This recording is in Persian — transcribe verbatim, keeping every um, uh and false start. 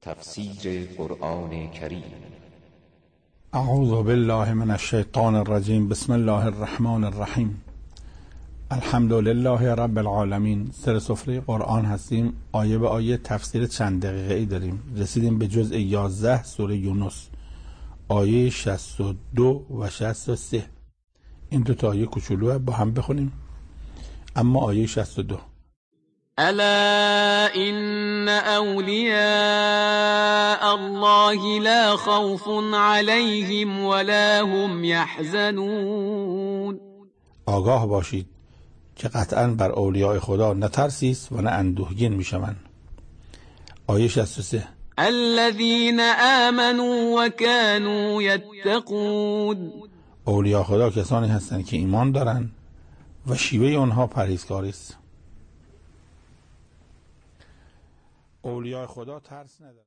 تفسیر قرآن کریم. اعوذ بالله من الشیطان الرجیم. بسم الله الرحمن الرحیم. الحمد لله رب العالمین. سر سفره قرآن هستیم. آیه به آیه تفسیر چند دقیقه ای داریم. رسیدیم به جزء یازده سوره یونس، آیه شصت و دو و شصت و سه. این دو تا آیه کوچولو با هم بخونیم. اما آیه شصت و دو: الا ان اولیاء الله لا خوف علیهم ولا هم یحزنون. آگاه باشید که قطعا بر اولیاء خدا نه ترسی است و نه اندوهگین میشوند. آیه شصت و سه: الذين آمنوا وكانوا يتقون. اولیاء خدا کسانی هستند که ایمان دارند و شیوه آنها پرهیزکاری است. اولیاء خدا ترس ندارند.